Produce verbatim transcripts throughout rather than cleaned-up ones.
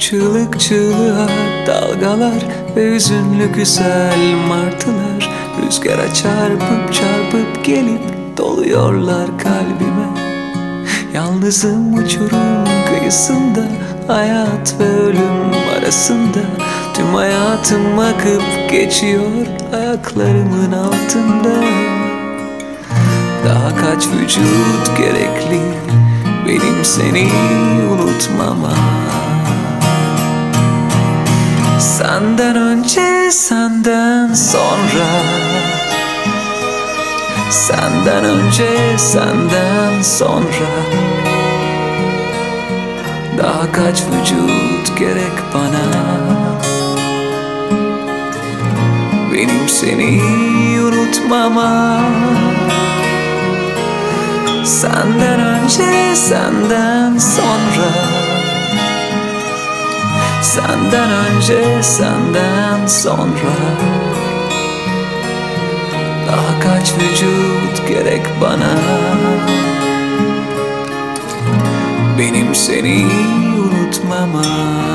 çığlık çığlığa dalgalar ve hüzünlü güzel martılar rüzgara çarpıp çarpıp gelip doluyorlar kalbime. Yalnızım uçurum kıyısında, hayat ve ölüm arasında. Tüm hayatım akıp geçiyor ayaklarımın altında. Daha kaç vücut gerekli benim seni unutmama? Senden önce, senden sonra. Senden önce, senden sonra. Daha kaç vücut gerek bana benim seni unutmama? Senden önce, senden sonra. Senden önce, senden sonra. Daha kaç vücut gerek bana benim seni unutmama?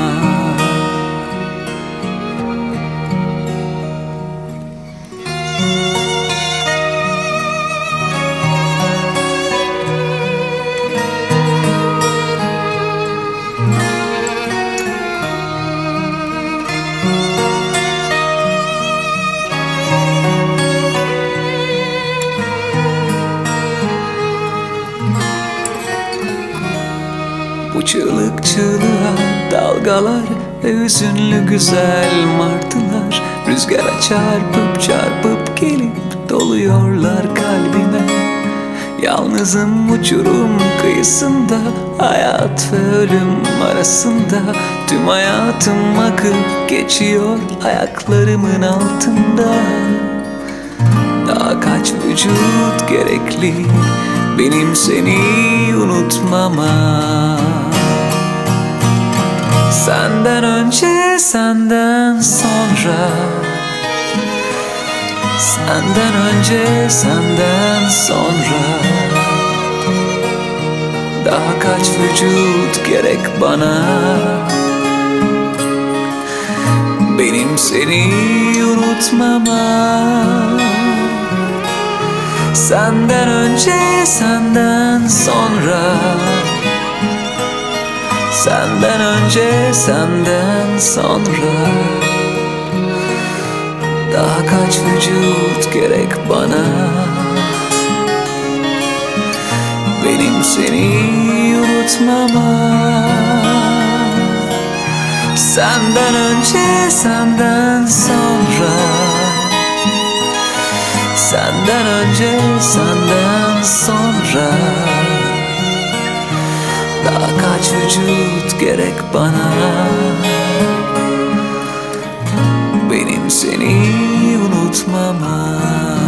Bu çığlık çığlığa dalgalar ve hüzünlü güzel martılar rüzgara çarpıp çarpıp gelip doluyorlar kalbime. Yalnızım uçurum kıyısında, hayat ve ölüm arasında. Tüm hayatım akıp geçiyor ayaklarımın altında. Daha kaç vücut gerekli benim seni unutmama? Senden önce, senden sonra. Senden önce, senden sonra. Daha kaç vücut gerek bana benim seni unutmama? Senden önce, senden sonra. Senden önce, senden sonra. Daha kaç vücut gerek bana benim seni unutmama? Senden önce, senden sonra. Senden önce, senden sonra. Daha kaç vücut gerek bana benim seni unutmama?